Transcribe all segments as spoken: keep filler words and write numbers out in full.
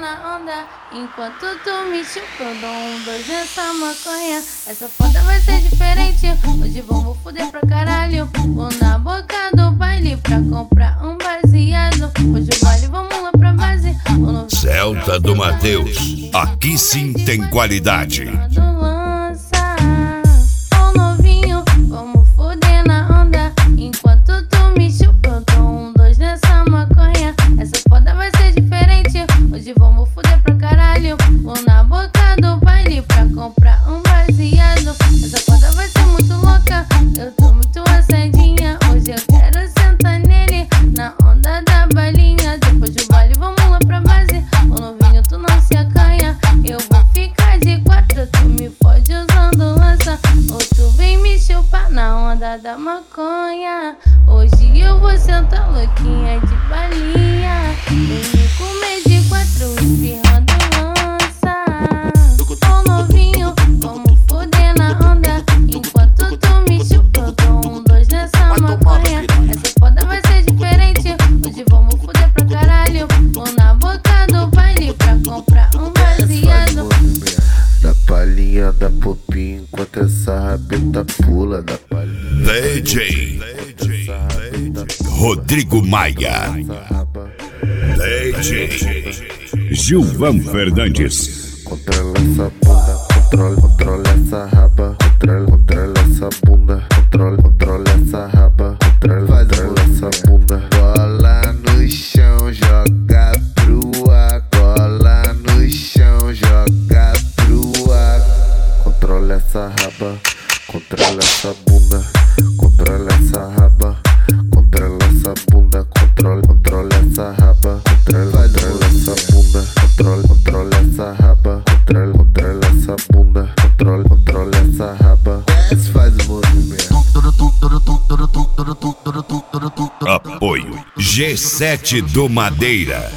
na onda, enquanto tu me chupa, eu dou um dois nessa maconha. Essa foda vai ser diferente, hoje vamos foder pra caralho. Vou na boca do baile pra comprar um baseado. Hoje o baile, vamos lá pra base. Celta do Mateus, aqui sim tem qualidade. Hoje vamos foder pra caralho. Vou na boca do baile pra comprar um baseado. Essa foda vai ser muito louca, eu tô muito assadinha. Hoje eu quero sentar nele na onda da balinha. Depois do baile vamos lá pra base. Ô novinho, tu não se acanha. Eu vou ficar de quatro, tu me fode usando lança. Ou tu vem me chupar na onda da maconha. Hoje eu vou sentar louquinha de balinha. Vem me comer de quatro espirrando lança. Ô novinho, vamos foder na onda, enquanto tu me chupa, eu dou um dois nessa maconha. Essa foda vai ser diferente, hoje vamos foder pra caralho. Vou na boca do baile pra comprar um baseado. Da palhinha da popinha, enquanto essa rabeta pula. Da palhinha D J Rodrigo Maia, D J Gilvan Fernandes. Controla essa bunda, controla, controla essa raba. Controla, controla essa bunda, controla, controla essa raba. Controla, controla essa bunda. Cola no chão, joga pro ar. Cola no chão, joga pro ar. Controla essa raba, controla essa bunda, controla essa raba. Controla essa bunda, controla, controla essa raba. Controla, controla essa bunda, controla, controla essa raba. Controla, controla essa bunda, controla, controla essa raba. Esse faz o movimento. Apoio G sete do Madeira.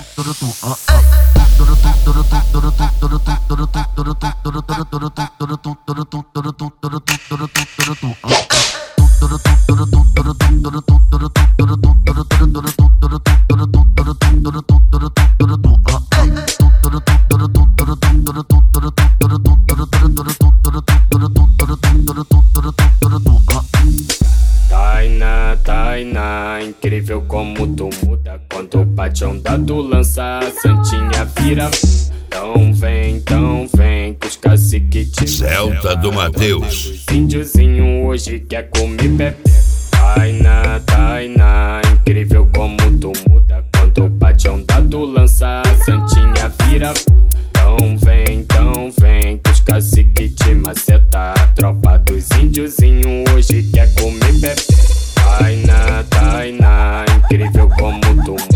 Tainá, Tainá, incrível como tu muda quando bate onda tu lança, a santinha vira. Então vem, então vem, que os cacique te Celta do Mateus. Os índiozinho hoje quer comer bebê. Tainá, Tainá, incrível como tu muda quando bate onda tu lança, a santinha vira. Então vem, então vem, que os cacique te maceta. A tropa dos índiozinho hoje quer comer bebê. Tainá, Tainá, incrível como tu muda